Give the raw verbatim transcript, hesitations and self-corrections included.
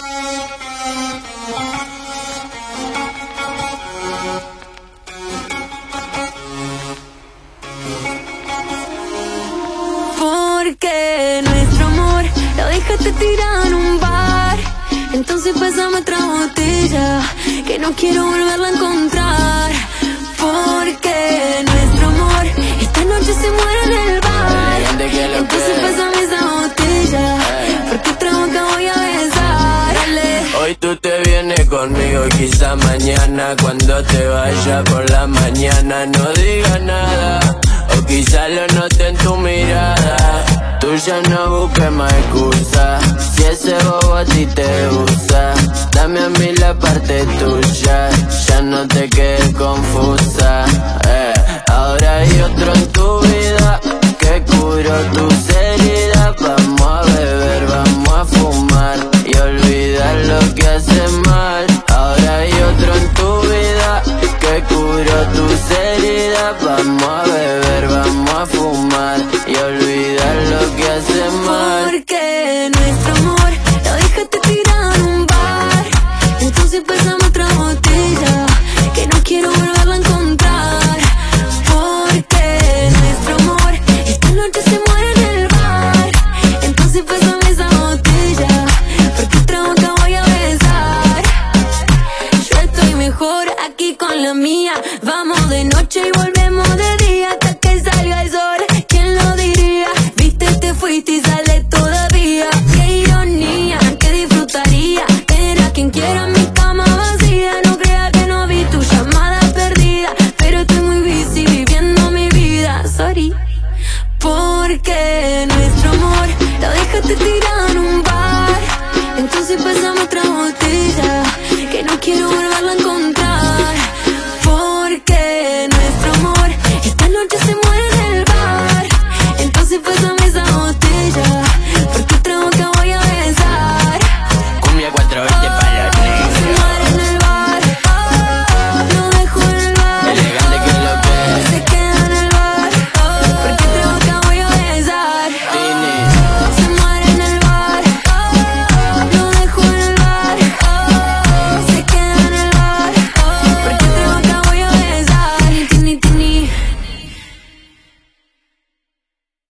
Porque nuestro amor lo dejaste tirado en un bar. Entonces pásame otra botella, que no quiero volverla a encontrar. Porque nuestro amor esta noche se muere en el bar. Entonces pásame esa botella, porque otra boca voy a besar. Hoy tú te vienes conmigo y quizá mañana cuando te vaya por la mañana no digas nada, o quizá lo note en tu mirada. Tú ya no busques más excusa, si ese bobo a ti te usa. Dame a mí la parte tuya, ya no te quedes confusa. eh. Ahora hay otro en tu vida que curó tus heridas. Vamos a beber, vamos a fumar y olvidar lo que hace mal. Ahora hay otro en tu vida que curó tus heridas. Vamos a beber, vamos a fumar y olvidar lo que hace mal. Porque nuestro amor lo dejaste tirado en un bar. Entonces pásame otra botella, que no quiero volverla a encontrar. Porque nuestro amor esta noche se muere en el bar. Entonces pásame esa botella, porque otra boca voy a besar. Yo estoy mejor aquí con la mía. Vamos de noche y volvemos